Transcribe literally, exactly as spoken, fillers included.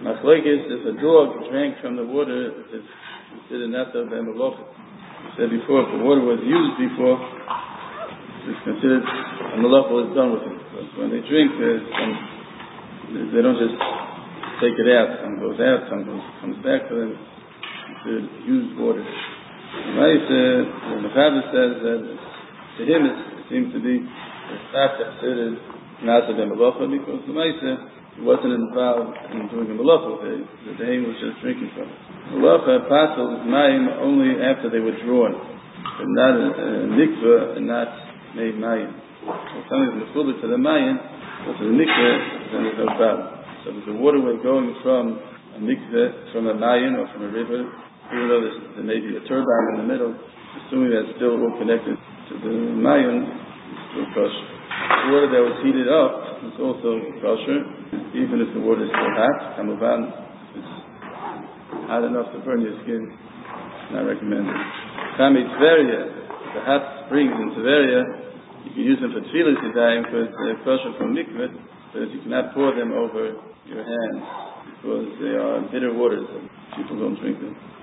Machlokes, if a dog drank from the water, it's considered not of Emaloch. We said before, if the water was used before, it's considered Emaloch was done with it. But when they drink, some, they don't just take it out. Some goes out, some goes, comes back to them. It's used water. The Mechaber says that to him it seems to be the fact that considered not of Emaloch, because the Meise he wasn't involved in doing a malacha. The Dain was just drinking from it. Malacha apostle is mayim only after they were drawn, but not a, a mikveh and not made mayim. If something is mefubah to the mayim, but to the mikveh, then there's no problem. So there's a waterway going from a mikveh, from a mayim or from a river, even though there's, there may be a turbine in the middle, assuming that's still all connected to the mayim, it's still kosher. The water that was heated up is also kosher, even if the water is still hot. Kamuvan, if it's hot enough to burn your skin, it's not recommended. Kami Tveria, the hot springs in Tveria, you can use them for tefillas yadayim because they're kosher from mikveh, but you cannot pour them over your hands because they are bitter waters and people don't drink them.